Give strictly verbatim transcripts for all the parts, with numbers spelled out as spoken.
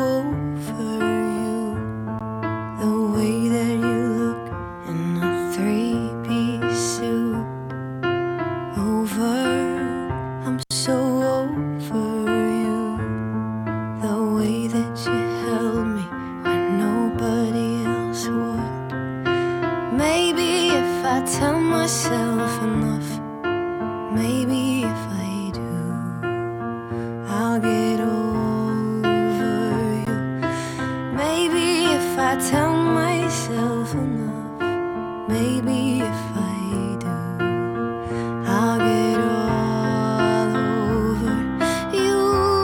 over you, the way that you look in a three-piece suit. Over, I'm so over you, the way that you held me when nobody else would. Maybe if I tell myself enough, maybe if I do, I'll get over you. Maybe if I tell myself enough, maybe if I do, I'll get all over you.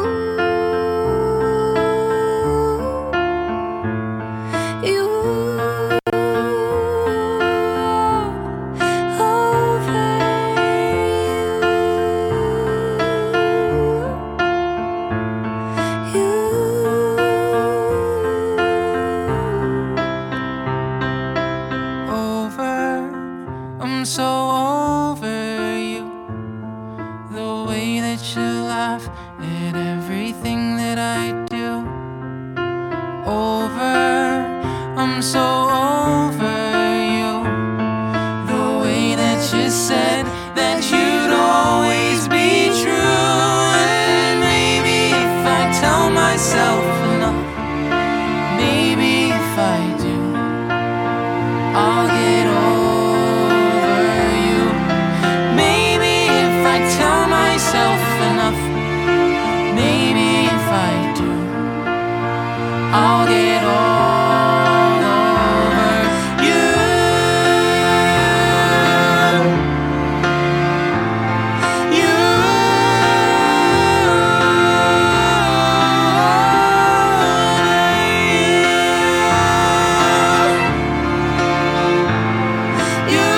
You I'm so over you, the way that you laugh at everything that I do. Over, I'm so over you, the way that you said that you'd always be true. And maybe if I tell myself enough, maybe if I do, I'll get over. I'll get all over you. You. You.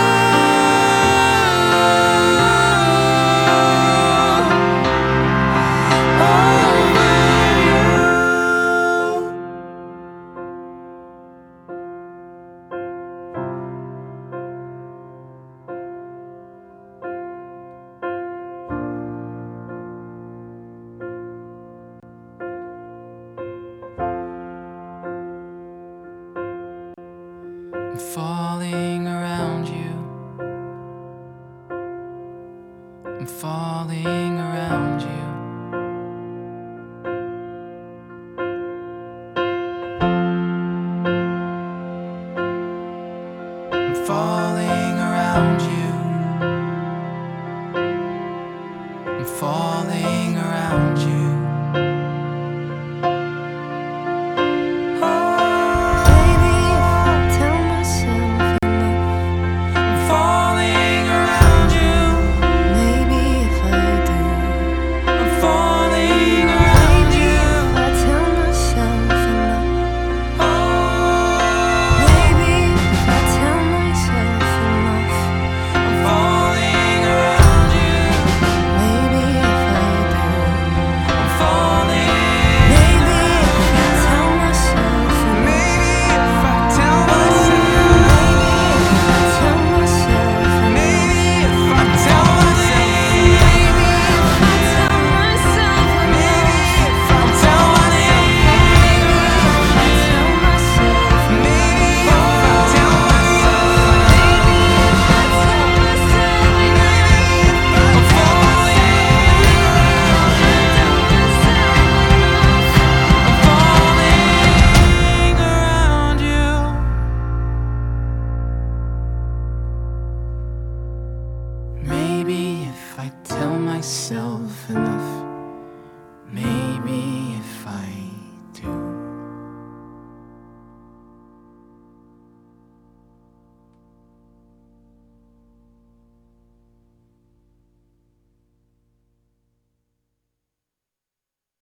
I'm falling around you. I'm falling around you. I'm falling around you. I'm falling around you. Maybe if I tell myself enough,